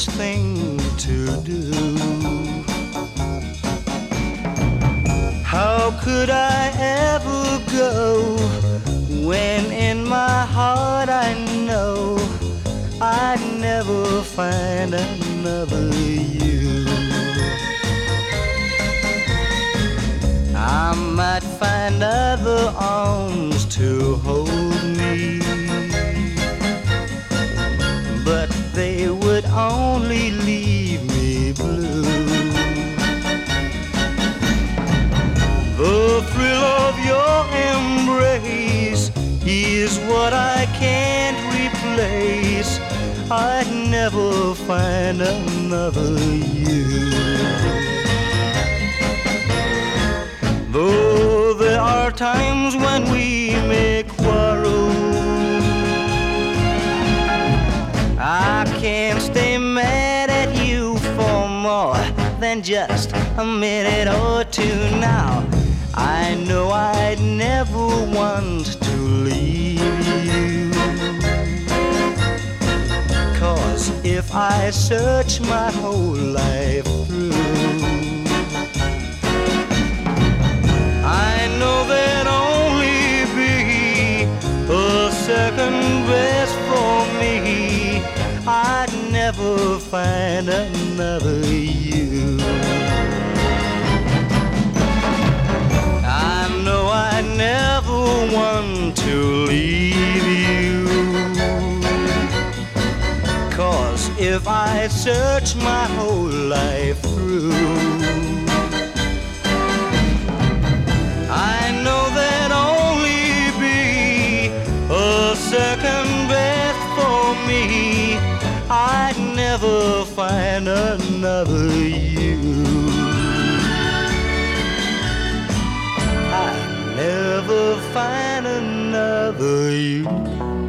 foolish thing to do. How could I ever go when in my heart I know I'd never find another you? I might find other arms to hold me, but they would only leave me blue. The thrill of your embrace is what I can't replace. I'd never find another you. Though there are times when we may quarrel, I can't stay mad at you for more than just a minute or two now. I know I'd never want to leave you, 'cause if I search my whole life through, I know there'd only be a second best for me. I'd never find another you. I know I never want to leave you, 'cause if I search my whole life through, I know there'd only be a second best for me. I'd never find another you. I'd never find another you.